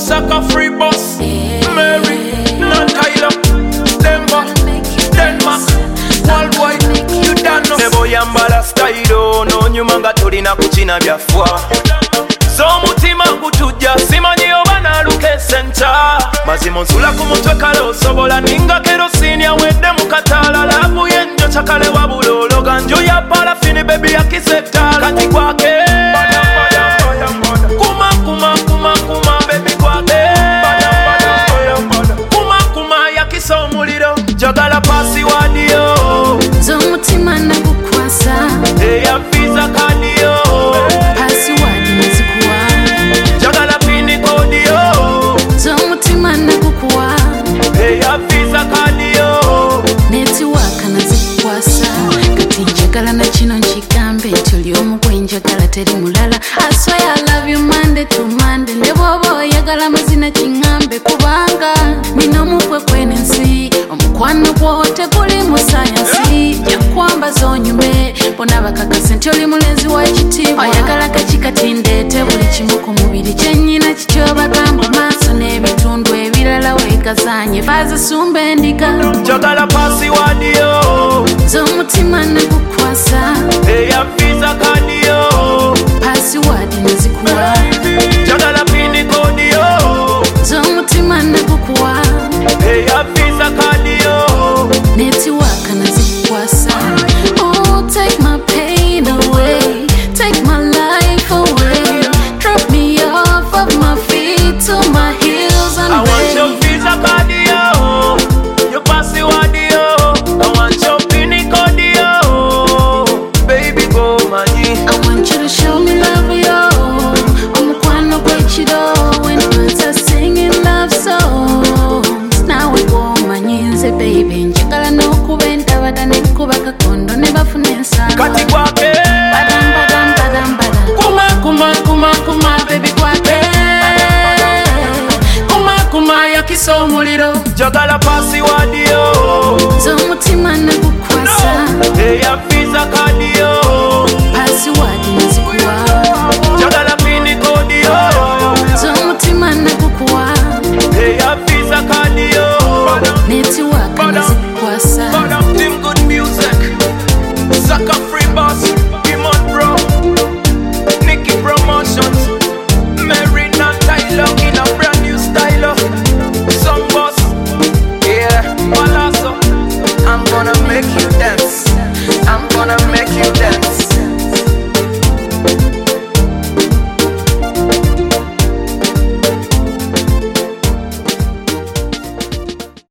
Osaka free bus. Mary, not Tyler, Denver, Denmark, worldwide, you don't know. Nebo yambala style, no nyumanga tulina kuchina byafwa. So mutima gutujja, simanyi oba naluke center. Mazimo nsula ku mutwe kale osobola ninga kerosini awedde mu kataala. Labu yenjo chakale wabula ologa nju ya parafini baby yakiseta. Kati kwake kuma kuma kuma kuma baby kwake kuma kuma yakisa omuliro. Jagala password yo z'omutima nagukwasa eya visa card yo password nazikuwa. jagala pin code yo z'omutima nagukuwa eya visa card yo netiwaka nazikukwasa. Kati njagala na kino nkigambe nti oli omu gwe njagala teri mulala. I swear I love you Monday to Monday. Ne bw'oba oyagala mazina kiŋŋambe kubanga nina omukwe kw'enensi. Omukwano gwo teguli mu sayansi. Yakwambaza onyume bonna bakakase nti oli mulenzi wa kitiibwa. Oyagala kaki kati ndeete buli kimu ku mubiri kyennyina kikyobagamba maaso n'ebitundu ebirala weegazaanye baazisumba endiga. jagala password yo z'omutima nagukwasa eya visa card yo password nazikuwa. jagala pin code yo z'omutima nagukuwa eya visa card yo netiwaka nazikukwasa. Oh, take my pain away, take my life away, drop me off of my feet to my heels and I want your babe. visa card yo, your password yo. I want your pin code yo, baby go mani. I want you to show me love, yo. Omukwano gw'ekiro when birds are singing love songs. Nawe gw'omanyize baby njagala n'okuba entabada n'ekuba kakondo ne bafuna ensala. Kati kwake Badam badam badam badam. kuma kuma kuma kuma Baby kwake kuma kuma yakisa omuliro. Jagala password yo z'omutima nagukwasa eya visa card